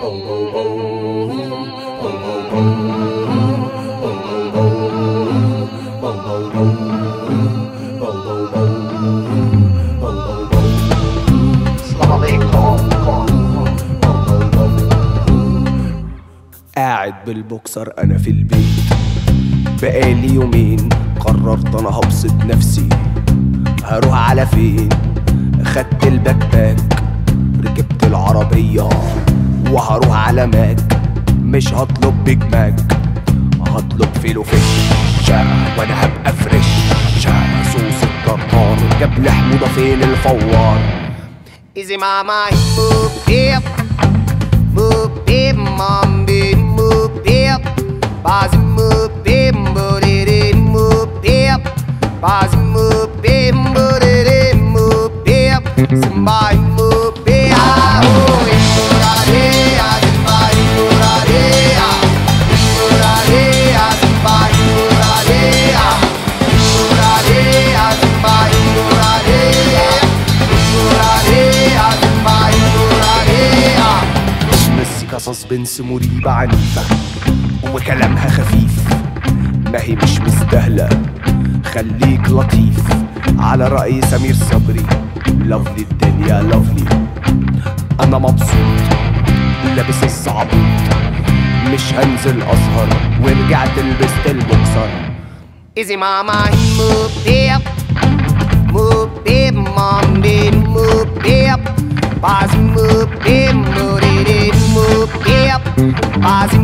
قاعد بالبوكسر انا في البيت بقالي يومين، قررت انا هبسط نفسي. هروح على فين؟ خدت الباك باك، ركبت العربية وهروح على ماك. مش هطلب بيج ماك، هطلب فيلو فيش وانا هبقى فريش. صوص الطرطان جاب لي حموضة فين الفوار. Easy mama, move hip, move hip, mom, move hip, buzz move hip, move hip, buzz move hip, move hip, somebody move hip, oh, muraria, somebody muraria, muraria, somebody muraria, muraria, somebody muraria. مزيكا سسبنس مريبة عنيفة وكلامها خفيف، ما هي مش مستاهلة، خليك لطيف. على رأي سمير صبري، لافلي الدنيا لافلي. أنا مبسوط لابس الزعبوط، مش هنزل أسهر ورجعت لبست البوكسر. Easy mama, move hip, move hip, mom, move hip, buzz move hip, move hip, buzz